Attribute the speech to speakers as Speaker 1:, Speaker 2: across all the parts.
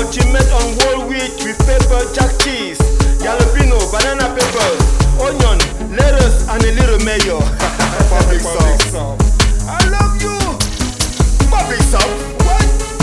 Speaker 1: ultimate on whole wheat with pepper, jack cheese, jalapeno, banana peppers, onion, lettuce, and a little mayo. Public sauce. I love you. Public sauce. What?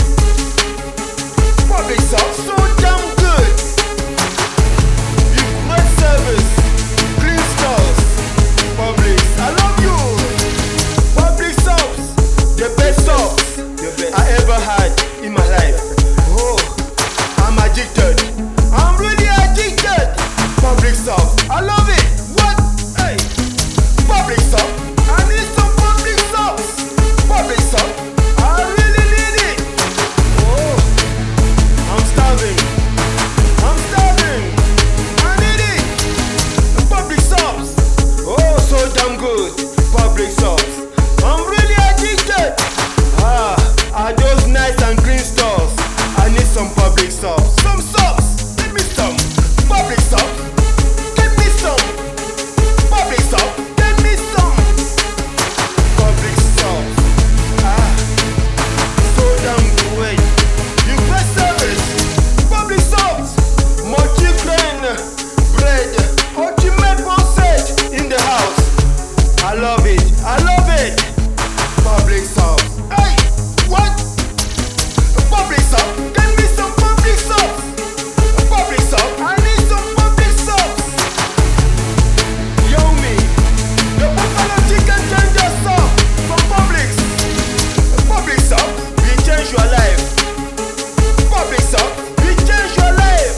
Speaker 1: Public sauce. So damn good. With great service, clean stores. Public. I love you. Public sauce. The best sauce I ever had in my life. Oh, I'm addicted. I'm really addicted. Public sauce. I love it. What? Hey. Public sauce. I need some public sauce. Public sauce. I really need it. Oh, I'm starving. I'm starving. I need it. Public sauce. Oh, so damn good. Public sauce. I'm really addicted. Are those nice and clean stores? I need some public sauce. Some sauce. Give me some. Public sauce. Give me some. Public sauce. Give me some. Public sauce. So damn great. You best service. Public sauce. Multi-grain bread. Ultimate sausage in the house. I love it. I love it. Public sauce. Hey, what? Public sauce. Give me some public sauce. Public sauce. I need some public sauce. Yummy. The buffalo chicken ginger sauce from Publix. Public sauce. We change your life. Public sauce. We change your life.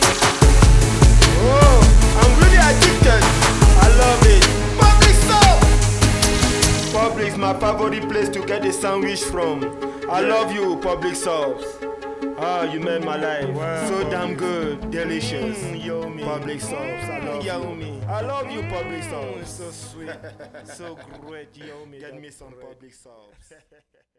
Speaker 1: Oh, I'm really addicted. I love it. Public sauce. Publix, my favorite place to get a sandwich from. I love you, Public sauce. You made my life so damn good, delicious. Yummy. Public sauce, I love you. I love you, Public sauce. So sweet, so great, yummy. Get me some Public sauce.